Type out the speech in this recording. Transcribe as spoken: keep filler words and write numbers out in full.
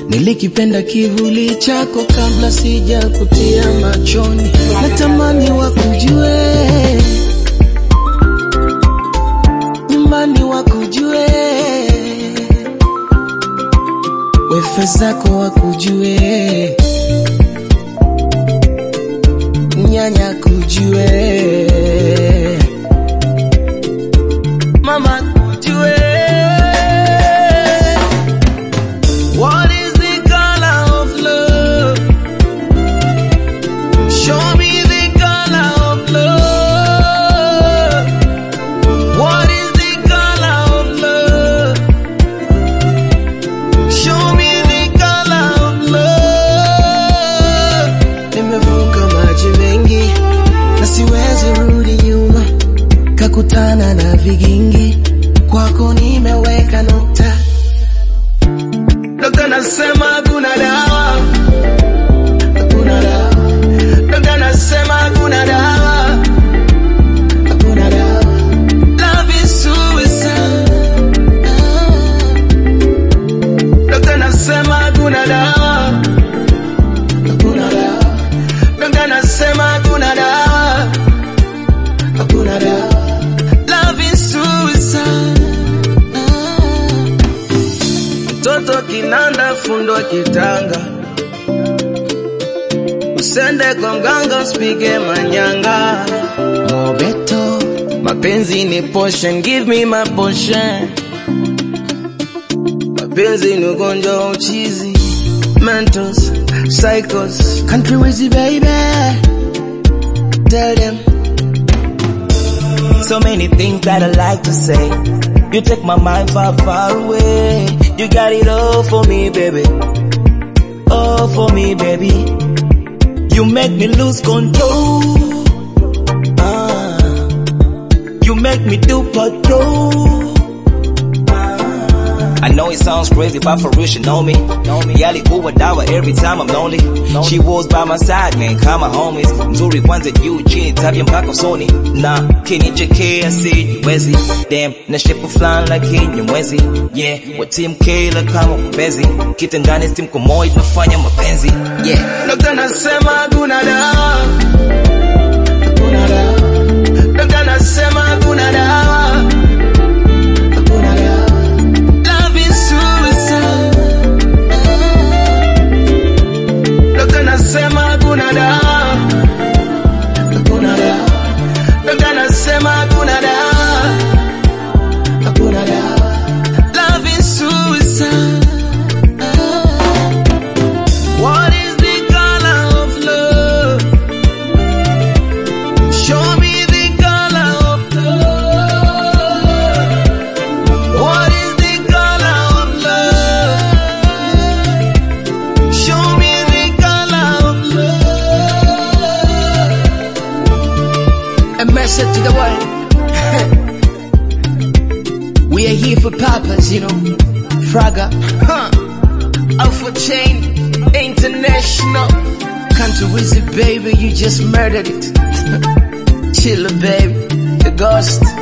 Nilikipenda kivuli chako kabla sija kutia machoni. Natamani wakujue, nyumbani wakujue, wefe zako wakujue, nyanya kujue, mama kujue. What is the color of love? Show me the color of love. What is the color of love? Show me the color of love. Nimevuka maji mengi na siwezi rudi nyuma, kakutana na vigingi, kwako nimeweka nukta. Dokta nasema hakuna dawa, hakuna dawa. Dokta nasema hakuna dawa, hakuna dawa. Love is suicide. Dokta nasema hakuna dawa, hakuna dawa. Dokta nasema hakuna dawa, hakuna dawa. Love is suicide. Mtoto kinanda fundwa kitanga, usende kwa mganga usipige manyanga. Mobeto, mapenzi ni potion, give me my potion. Mapenzi ni ugonjwa uchizi, mentals, psychos, country wizzy baby. Tell them so many things that I like to say. You take my mind far, far away. You got it all for me, baby. All for me, baby. You make me lose control. Ah, you make me do patrol. I know it sounds crazy, but for real, she know me. Yali uwa dawa every time I'm lonely. She was by my side, man, kama homies. Nzuri kwanza juu chini, tabia mpaka usoni. Na kinichekea sijiwezi. Damn, na shape flying like Kinyamwezi. Yeah, wa team Kayla kama mbezi. Kitengani steam kumoid nafanya mapenzi. Yeah. Dokta nasema hakuna dawa, hakuna dawa. Dokta nasema hakuna dawa, hakuna dawa. Love is suicide. Dokta nasema hakuna dawa, hakuna dawa. Dokta nasema hakuna dawa, hakuna dawa. Love is suicide. What is the color of love? Show me the color of love. What is the color of love? Show me the color of love. A message to the world. We are here for purpose, you know. Fraga, huh? Alpha Chain International. Country Wizzy baby, you just murdered it. Chilla baby, the ghost.